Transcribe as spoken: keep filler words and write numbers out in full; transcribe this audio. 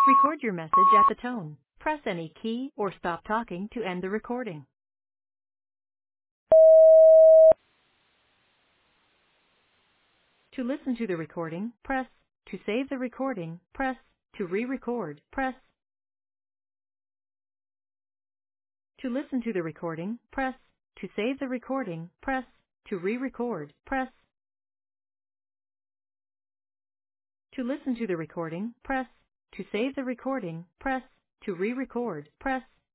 Record your message at the tone. Press any key or stop talking to end the recording. To listen to the recording, press. To save the recording, press. To re-record, press. To listen to the recording, press. To save the recording, press. To re-record, press. To listen to the recording, press. To save the recording, press. To re-record, press.